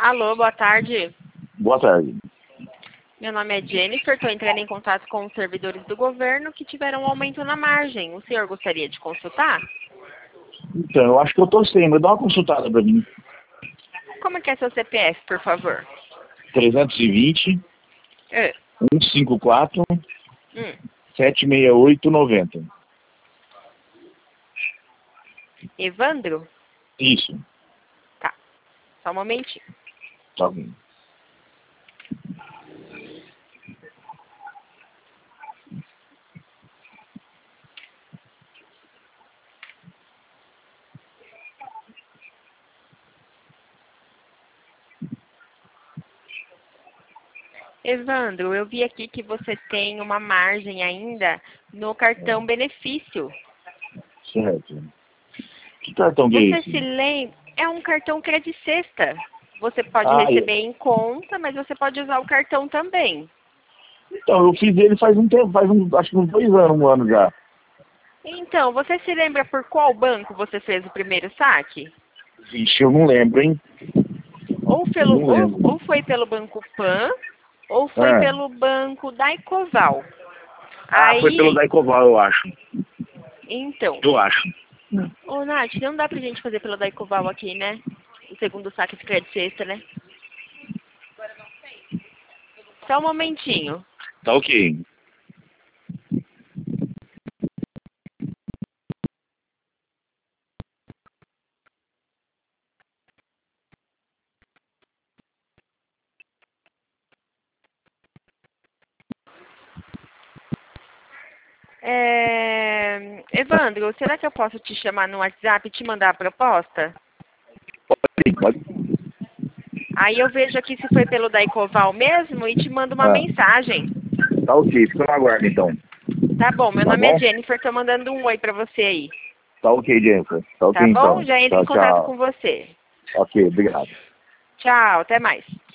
Alô, boa tarde. Boa tarde. Meu nome é Jennifer, estou entrando em contato com os servidores do governo que tiveram um aumento na margem. O senhor gostaria de consultar? Então, eu acho que eu tô sem, mas dá uma consultada pra mim. Como que é seu CPF, por favor? 320 É. 154 Hum. 768 90. Evandro? Isso. Tá. Só um momentinho. Tá bem. Evandro, eu vi aqui que você tem uma margem ainda no cartão benefício. Certo. Que cartão que é Você esse? se lembra? É um cartão credicesta. Você pode Ah, receber em conta, mas você pode usar o cartão também. então, eu fiz ele faz um tempo, acho que uns 2 anos, um ano já. Então, você se lembra por qual banco você fez o primeiro saque? Vixe, eu não lembro, hein? Não lembro. Ou foi pelo Banco Pan, ou foi Ah, pelo Banco Daicoval. foi pelo Aí, Daicoval, eu acho. então, Eu acho. ô Nath, não dá pra gente fazer pelo Daicoval aqui, né? O segundo saque de crédito sexta, né? Só um momentinho. Tá ok. Evandro, será que eu posso te chamar no WhatsApp e te mandar a proposta? Sim, pode. Aí eu vejo aqui se foi pelo Daicoval mesmo e te mando uma Ah, mensagem. tá ok. Fica no aguardo, então. Tá bom, meu Tá nome é bom? Jennifer, tô mandando um oi pra você aí. Tá ok, Jennifer. Tá ok, Tá bom? então. Já entro em Tchau, contato tchau. com você. Ok, obrigado. Tchau, até mais.